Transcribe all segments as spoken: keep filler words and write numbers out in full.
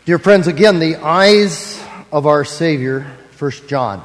Dear friends, again, the eyes of our Savior, First John.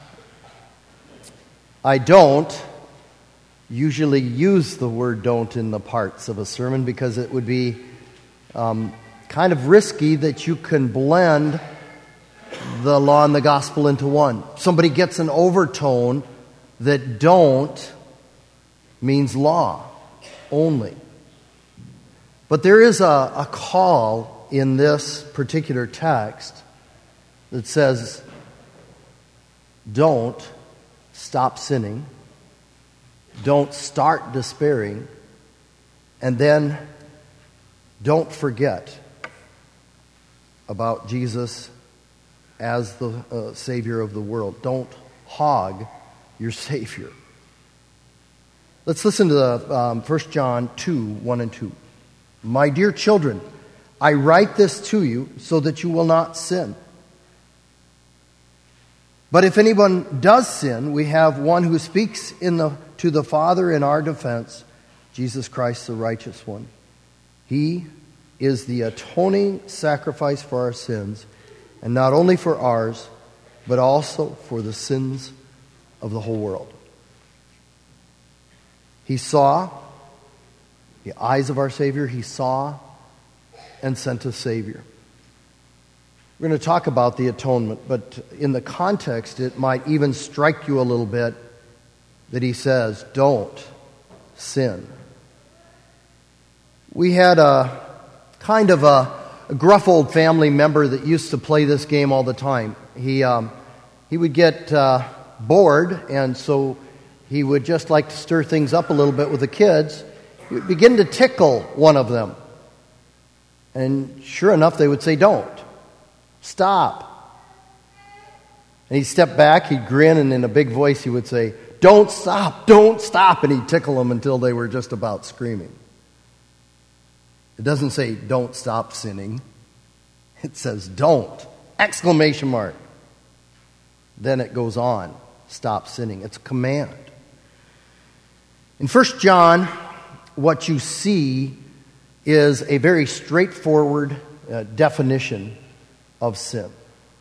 I don't usually use the word don't in the parts of a sermon because it would be um, kind of risky that you can blend the law and the gospel into one. Somebody gets an overtone that don't means law only. But there is a, a call in this particular text that says, don't stop sinning, don't start despairing, and then don't forget about Jesus as the uh, Savior of the world. Don't hog your Savior. Let's listen to the, um, First John two, one and two. My dear children, I write this to you so that you will not sin. But if anyone does sin, we have one who speaks in the, to the Father in our defense, Jesus Christ, the righteous one. He is the atoning sacrifice for our sins, and not only for ours, but also for the sins of the whole world. He saw, the eyes of our Savior, he saw and sent a Savior. We're going to talk about the atonement, but in the context, it might even strike you a little bit that he says, don't sin. We had a kind of a, a gruff old family member that used to play this game all the time. He, um, he would get uh, bored, and so he would just like to stir things up a little bit with the kids. He would begin to tickle one of them. And sure enough, they would say, don't. Stop. And he'd step back, he'd grin, and in a big voice he would say, don't stop, don't stop. And he'd tickle them until they were just about screaming. It doesn't say, don't stop sinning. It says, don't. Exclamation mark. Then it goes on, stop sinning. It's a command. In First John, what you see is a very straightforward uh, definition of sin.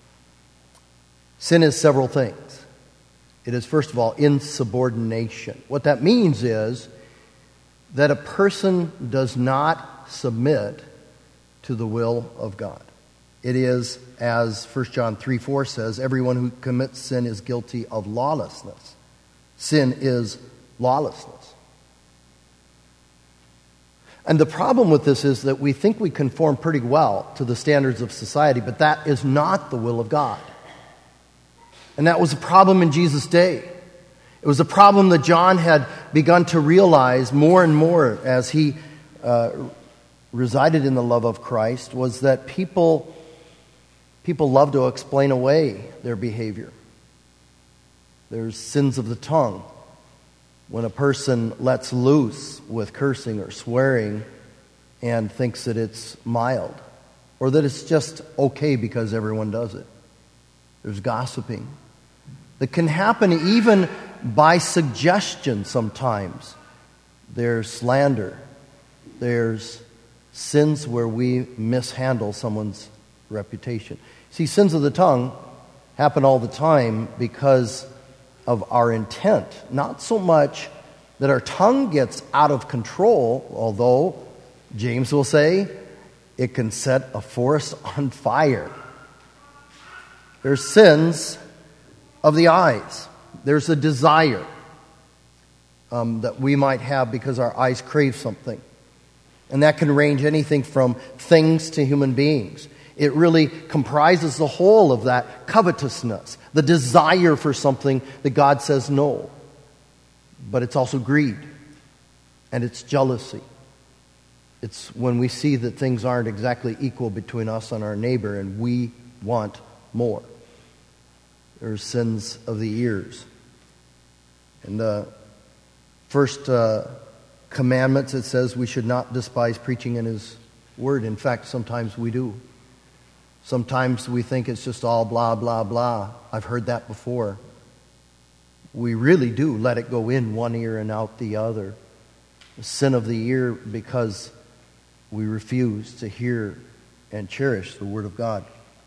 Sin is several things. It is, first of all, insubordination. What that means is that a person does not submit to the will of God. It is, as First John three four says, everyone who commits sin is guilty of lawlessness. Sin is lawlessness. And the problem with this is that we think we conform pretty well to the standards of society, but that is not the will of God. And that was a problem in Jesus' day. It was a problem that John had begun to realize more and more as he uh, resided in the love of Christ, was that people, people love to explain away their behavior. There's sins of the tongue. When a person lets loose with cursing or swearing and thinks that it's mild, or that it's just okay because everyone does it. There's gossiping that can happen even by suggestion sometimes. There's slander. There's sins where we mishandle someone's reputation. See, sins of the tongue happen all the time because of our intent. Not so much that our tongue gets out of control, although James will say it can set a forest on fire. There's sins of the eyes. There's a desire um, that we might have because our eyes crave something. And that can range anything from things to human beings. It really comprises the whole of that covetousness, the desire for something that God says no. But it's also greed, and it's jealousy. It's when we see that things aren't exactly equal between us and our neighbor, and we want more. There's sins of the ears. In the first uh, commandments, it says we should not despise preaching in His Word. In fact, sometimes we do. Sometimes we think it's just all blah, blah, blah. I've heard that before. We really do let it go in one ear and out the other. The sin of the ear because we refuse to hear and cherish the Word of God.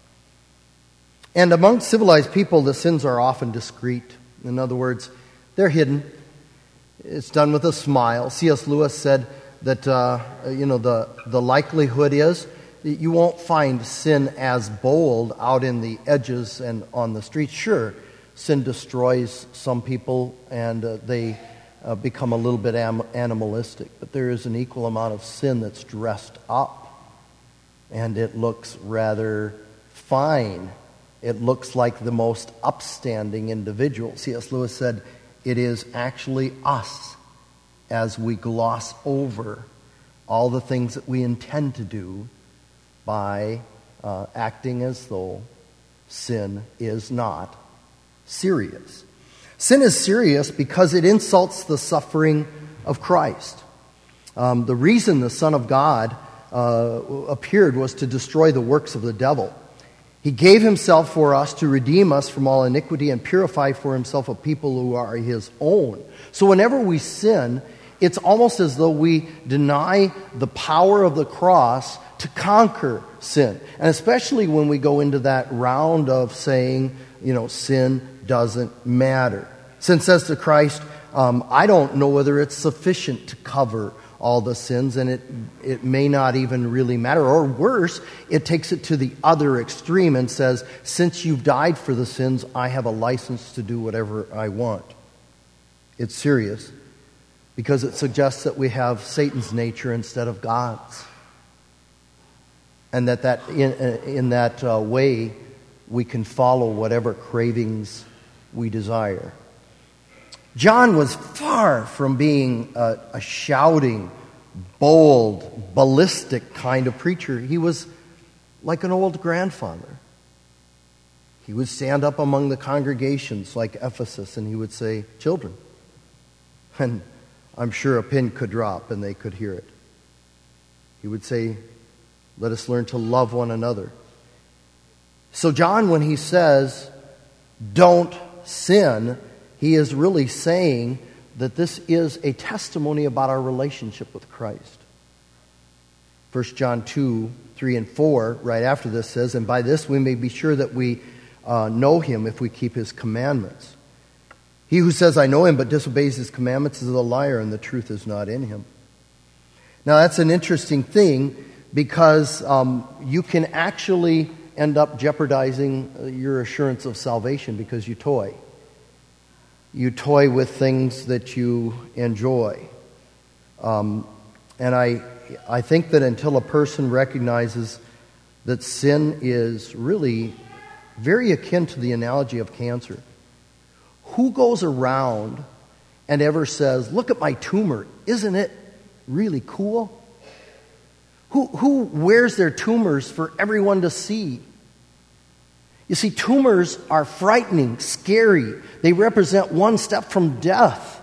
And among civilized people, the sins are often discreet. In other words, they're hidden. It's done with a smile. C S Lewis said that uh, you know the, the likelihood is that you won't find sin as bold out in the edges and on the streets. Sure, sin destroys some people and uh, they uh, become a little bit am- animalistic, but there is an equal amount of sin that's dressed up, and it looks rather fine. It looks like the most upstanding individual. C S Lewis said, it is actually us as we gloss over all the things that we intend to do by uh, acting as though sin is not serious. Sin is serious because it insults the suffering of Christ. Um, the reason the Son of God uh, appeared was to destroy the works of the devil. He gave himself for us to redeem us from all iniquity and purify for himself a people who are his own. So whenever we sin, it's almost as though we deny the power of the cross to conquer sin. And especially when we go into that round of saying, you know, sin doesn't matter. Sin says to Christ, um, I don't know whether it's sufficient to cover all the sins, and it it may not even really matter. Or worse, it takes it to the other extreme and says, since you've died for the sins, I have a license to do whatever I want. It's serious because it suggests that we have Satan's nature instead of God's. And that, that in, in that uh, way, we can follow whatever cravings we desire. John was far from being a, a shouting, bold, ballistic kind of preacher. He was like an old grandfather. He would stand up among the congregations like Ephesus and he would say, children. And I'm sure a pin could drop and they could hear it. He would say, let us learn to love one another. So John, when he says, don't sin, he is really saying that this is a testimony about our relationship with Christ. First John two, three and four, right after this says, and by this we may be sure that we uh, know him if we keep his commandments. He who says, I know him, but disobeys his commandments is a liar, and the truth is not in him. Now that's an interesting thing because um, you can actually end up jeopardizing your assurance of salvation because you toy. You toy with things that you enjoy. Um, and I, I think that until a person recognizes that sin is really very akin to the analogy of cancer, who goes around and ever says, look at my tumor, isn't it really cool? Who, who wears their tumors for everyone to see? You see, tumors are frightening, scary. They represent one step from death.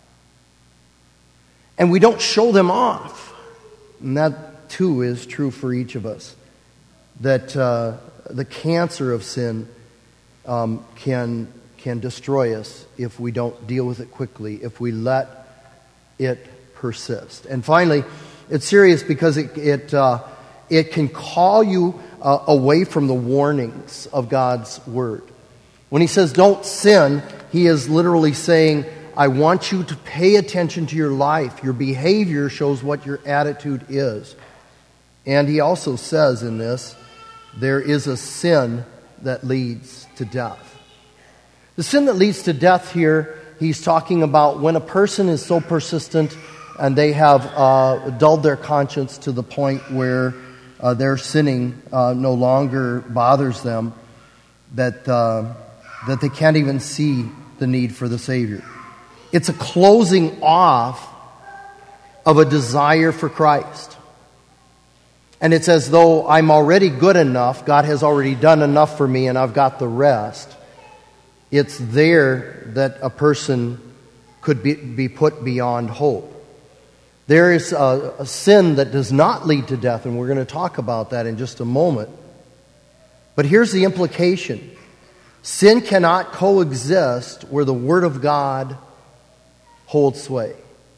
And we don't show them off. And that, too, is true for each of us. That uh, the cancer of sin um, can, can destroy us if we don't deal with it quickly, if we let it persist. And finally, it's serious because it, it, uh, it can call you Uh, away from the warnings of God's Word. When he says don't sin, he is literally saying, I want you to pay attention to your life. Your behavior shows what your attitude is. And he also says in this, there is a sin that leads to death. The sin that leads to death here, he's talking about when a person is so persistent and they have uh, dulled their conscience to the point where Uh, their sinning uh, no longer bothers them, that uh, that they can't even see the need for the Savior. It's a closing off of a desire for Christ. And it's as though I'm already good enough, God has already done enough for me, and I've got the rest. It's there that a person could be, be put beyond hope. There is a, a sin that does not lead to death, and we're going to talk about that in just a moment. But here's the implication. Sin cannot coexist where the Word of God holds sway.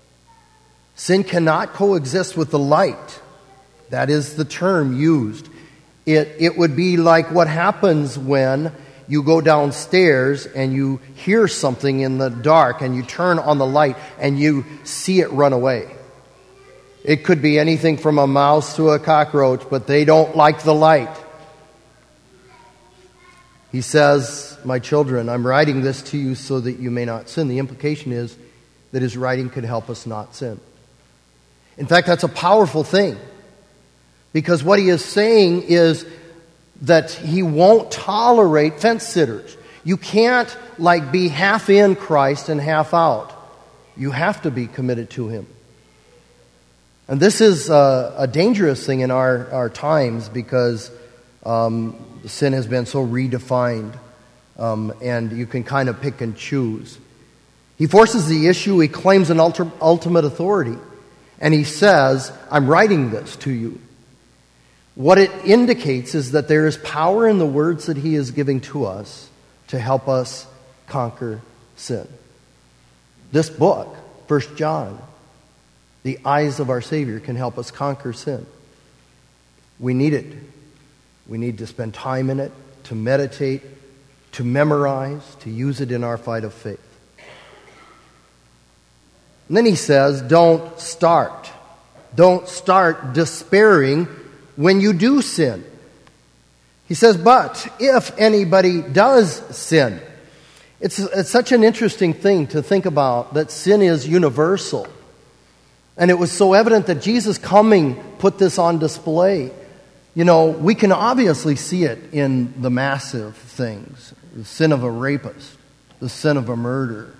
Sin cannot coexist with the light. That is the term used It, it would be like what happens when you go downstairs and you hear something in the dark and you turn on the light and you see it run away. It could be anything from a mouse to a cockroach, but they don't like the light. He says, my children, I'm writing this to you so that you may not sin. The implication is that his writing could help us not sin. In fact, that's a powerful thing, because what he is saying is that he won't tolerate fence sitters. You can't like be half in Christ and half out. You have to be committed to him. And this is a, a dangerous thing in our, our times, because um, sin has been so redefined, um, and you can kind of pick and choose. He forces the issue. He claims an ultra, ultimate authority. And he says, I'm writing this to you. What it indicates is that there is power in the words that he is giving to us to help us conquer sin. This book, First John, the eyes of our Savior, can help us conquer sin. We need it. We need to spend time in it, to meditate, to memorize, to use it in our fight of faith. And then he says, don't start. Don't start despairing when you do sin. He says, but if anybody does sin. It's, it's such an interesting thing to think about, that sin is universal. And it was so evident that Jesus coming put this on display. You know, we can obviously see it in the massive things. The sin of a rapist, the sin of a murderer.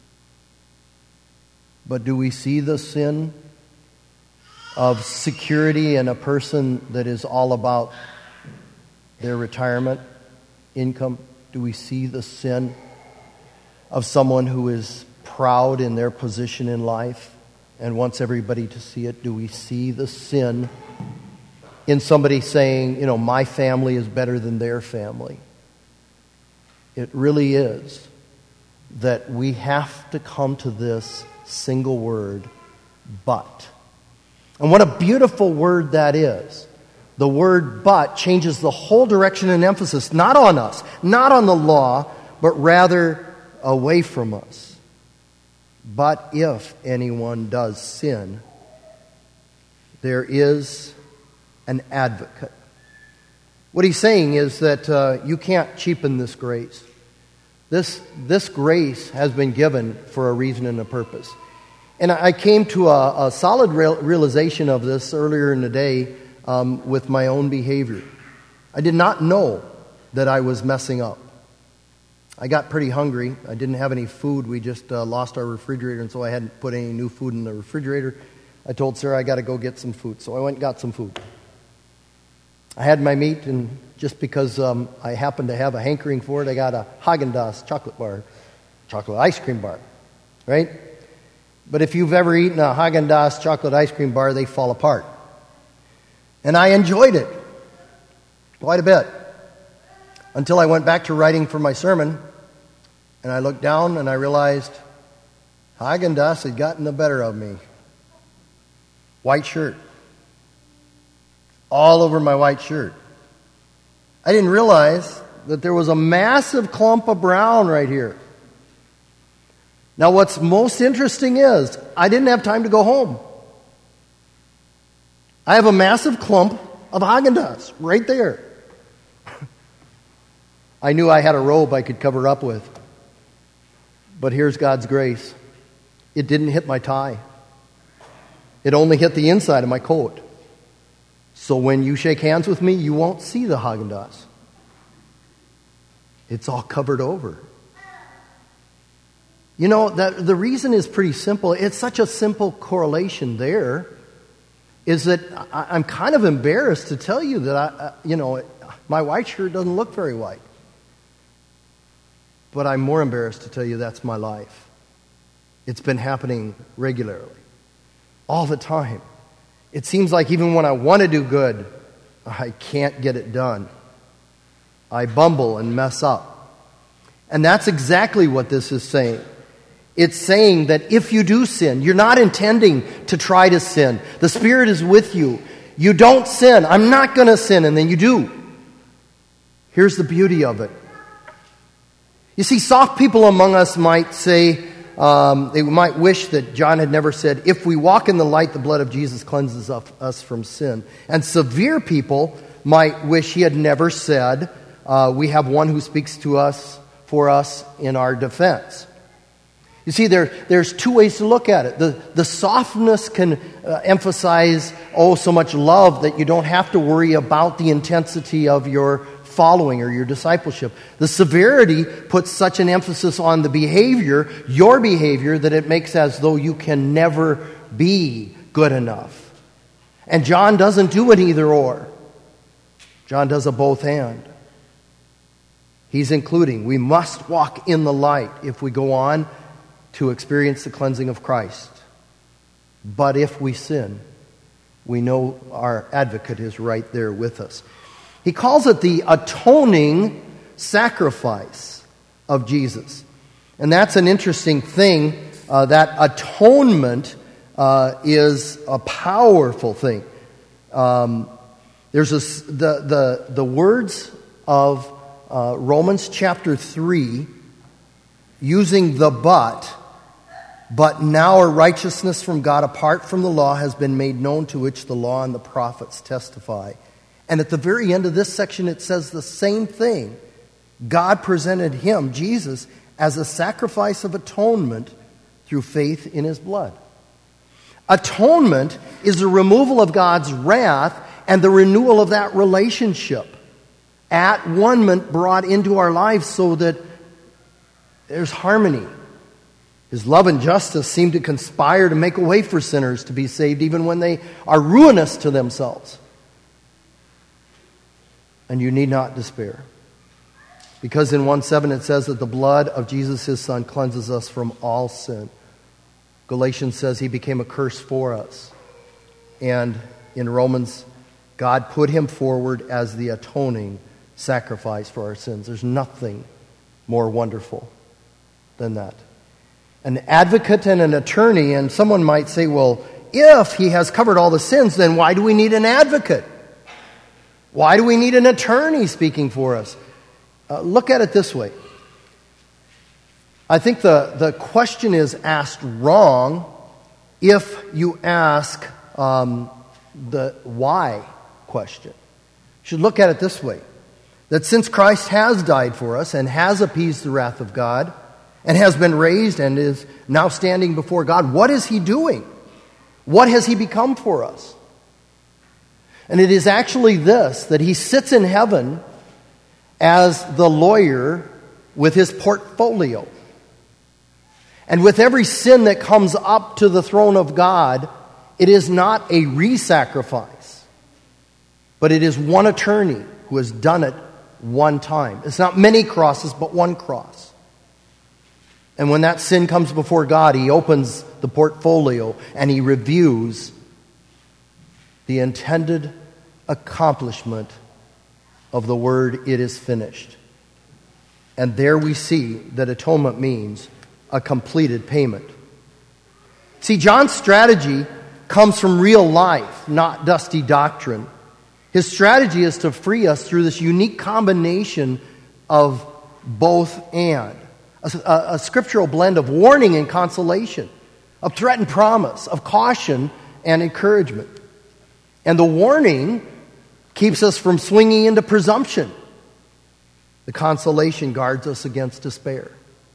But do we see the sin of security in a person that is all about their retirement income? Do we see the sin of someone who is proud in their position in life and wants everybody to see it? Do we see the sin in somebody saying, you know, my family is better than their family? It really is that we have to come to this single word, but. And what a beautiful word that is. The word but changes the whole direction and emphasis, not on us, not on the law, but rather away from us. But if anyone does sin, there is an advocate. What he's saying is that uh, you can't cheapen this grace. This, this grace has been given for a reason and a purpose. And I came to a, a solid real, realization of this earlier in the day um, with my own behavior. I did not know that I was messing up. I got pretty hungry. I didn't have any food. We just uh, lost our refrigerator, and so I hadn't put any new food in the refrigerator. I told Sarah I got to go get some food, so I went and got some food. I had my meat, and just because um, I happened to have a hankering for it, I got a Haagen-Dazs chocolate bar, chocolate ice cream bar, right? But if you've ever eaten a Haagen-Dazs chocolate ice cream bar, they fall apart. And I enjoyed it quite a bit until I went back to writing for my sermon, and I looked down and I realized Haagen-Dazs had gotten the better of me. White shirt. All over my white shirt. I didn't realize that there was a massive clump of brown right here. Now, what's most interesting is I didn't have time to go home. I have a massive clump of Haagen-Dazs right there. I knew I had a robe I could cover up with. But here's God's grace. It didn't hit my tie. It only hit the inside of my coat. So when you shake hands with me, you won't see the Haagen-Dazs. It's all covered over. You know, that the reason is pretty simple. It's such a simple correlation there, is that I, I'm kind of embarrassed to tell you that, I, uh, you know, my white shirt doesn't look very white. But I'm more embarrassed to tell you that's my life. It's been happening regularly, all the time. It seems like even when I want to do good, I can't get it done. I bumble and mess up. And that's exactly what this is saying. It's saying that if you do sin, you're not intending to try to sin. The Spirit is with you. You don't sin. I'm not going to sin, and then you do. Here's the beauty of it. You see, soft people among us might say, um, they might wish that John had never said, if we walk in the light, the blood of Jesus cleanses us from sin. And severe people might wish he had never said, uh, we have one who speaks to us, for us in our defense. You see, there, there's two ways to look at it. The, the softness can uh, emphasize, oh, so much love that you don't have to worry about the intensity of your following or your discipleship. The severity puts such an emphasis on the behavior, your behavior, that it makes as though you can never be good enough. And John doesn't do an either or. John does a both and. He's including, we must walk in the light if we go on to experience the cleansing of Christ. But if we sin, we know our advocate is right there with us. He calls it the atoning sacrifice of Jesus. And that's an interesting thing. Uh, that atonement uh, is a powerful thing. Um, there's a, the, the, the words of uh, Romans chapter three, using the but, but now a righteousness from God apart from the law has been made known, to which the law and the prophets testify. And at the very end of this section, it says the same thing. God presented him, Jesus, as a sacrifice of atonement through faith in his blood. Atonement is the removal of God's wrath and the renewal of that relationship at one-ment brought into our lives so that there's harmony. His love and justice seem to conspire to make a way for sinners to be saved even when they are ruinous to themselves. And you need not despair. Because in one seven it says that the blood of Jesus, his Son, cleanses us from all sin. Galatians says he became a curse for us. And in Romans, God put him forward as the atoning sacrifice for our sins. There's nothing more wonderful than that. An advocate and an attorney, and someone might say, well, if he has covered all the sins, then why do we need an advocate? Why do we need an attorney speaking for us? Uh, look at it this way. I think the, the question is asked wrong if you ask um, the why question. You should look at it this way. That since Christ has died for us and has appeased the wrath of God and has been raised and is now standing before God, what is he doing? What has he become for us? And it is actually this, that he sits in heaven as the lawyer with his portfolio. And with every sin that comes up to the throne of God, it is not a re-sacrifice, but it is one attorney who has done it one time. It's not many crosses, but one cross. And when that sin comes before God, he opens the portfolio and he reviews the intended accomplishment of the word, it is finished. And there we see that atonement means a completed payment. See, John's strategy comes from real life, not dusty doctrine. His strategy is to free us through this unique combination of both and. A, a, a scriptural blend of warning and consolation, of threat and promise, of caution and encouragement. And the warning keeps us from swinging into presumption. The consolation guards us against despair.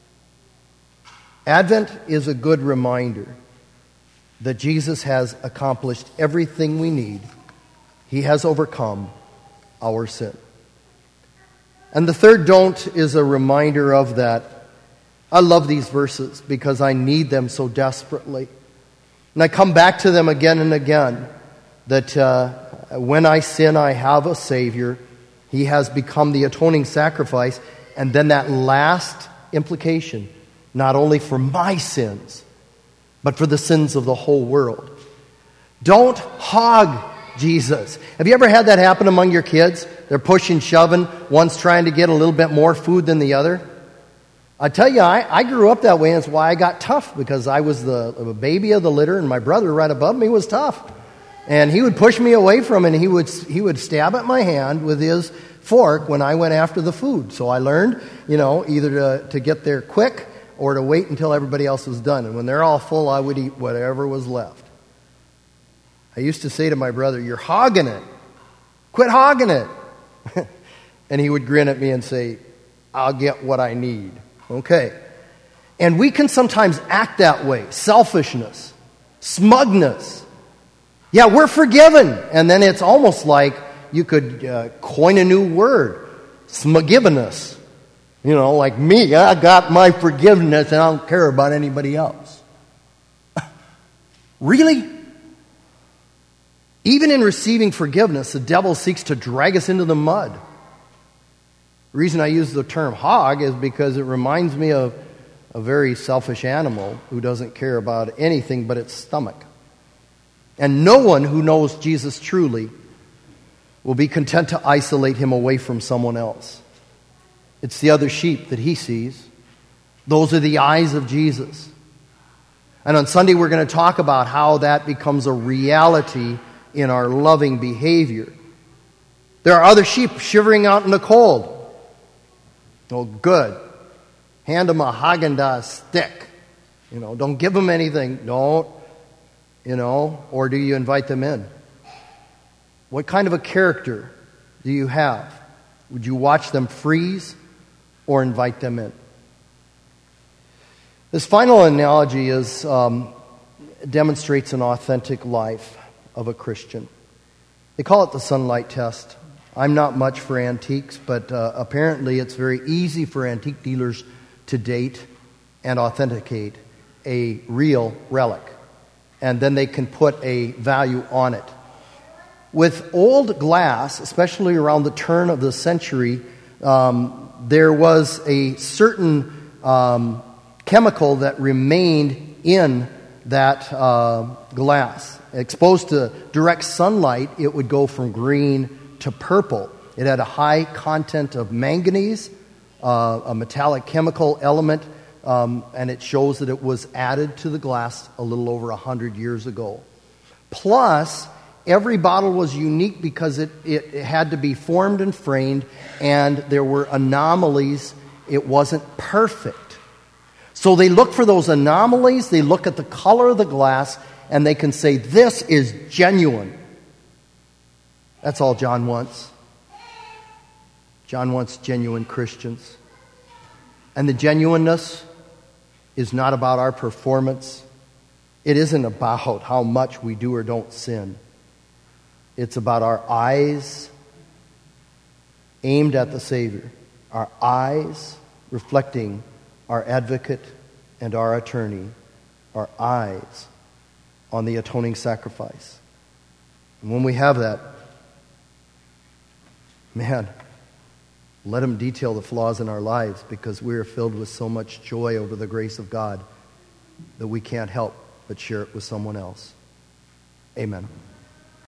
Advent is a good reminder that Jesus has accomplished everything we need. He has overcome our sin. And the third don't is a reminder of that. I love these verses because I need them so desperately. And I come back to them again and again. That uh, when I sin, I have a Savior. He has become the atoning sacrifice. And then that last implication, not only for my sins, but for the sins of the whole world. Don't hog Jesus. Have you ever had that happen among your kids? They're pushing, shoving. One's trying to get a little bit more food than the other. I tell you, I, I grew up that way, and it's why I got tough, because I was the, the baby of the litter, and my brother right above me was tough. And he would push me away from it, and he would, he would stab at my hand with his fork when I went after the food. So I learned, you know, either to, to get there quick or to wait until everybody else was done. And when they're all full, I would eat whatever was left. I used to say to my brother, "You're hogging it. Quit hogging it." And he would grin at me and say, "I'll get what I need." Okay. And we can sometimes act that way. Selfishness. Smugness. Yeah, we're forgiven. And then it's almost like you could uh, coin a new word. Smugiveness. You know, like me, I got my forgiveness and I don't care about anybody else. Really? Even in receiving forgiveness, the devil seeks to drag us into the mud. The reason I use the term hog is because it reminds me of a very selfish animal who doesn't care about anything but its stomach. And no one who knows Jesus truly will be content to isolate him away from someone else. It's the other sheep that he sees. Those are the eyes of Jesus. And on Sunday we're going to talk about how that becomes a reality in our loving behavior. There are other sheep shivering out in the cold. Oh, good. Hand them a Haagen-Dazs stick. You know, don't give them anything. Don't, you know, or do you invite them in? What kind of a character do you have? Would you watch them freeze or invite them in? This final analogy is um, demonstrates an authentic life of a Christian. They call it the sunlight test. I'm not much for antiques, but uh, apparently it's very easy for antique dealers to date and authenticate a real relic. And then they can put a value on it. With old glass, especially around the turn of the century, um, there was a certain um, chemical that remained in that uh, glass. Exposed to direct sunlight, it would go from green to purple. It had a high content of manganese, uh, a metallic chemical element, um, and it shows that it was added to the glass a little over one hundred years ago. Plus, every bottle was unique because it, it, it had to be formed and framed, and there were anomalies. It wasn't perfect. So they look for those anomalies, they look at the color of the glass, and they can say, this is genuine. That's all John wants. John wants genuine Christians. And the genuineness is not about our performance. It isn't about how much we do or don't sin. It's about our eyes aimed at the Savior. Our eyes reflecting our advocate and our attorney. Our eyes on the atoning sacrifice. And when we have that, man, let him detail the flaws in our lives, because we are filled with so much joy over the grace of God that we can't help but share it with someone else. Amen.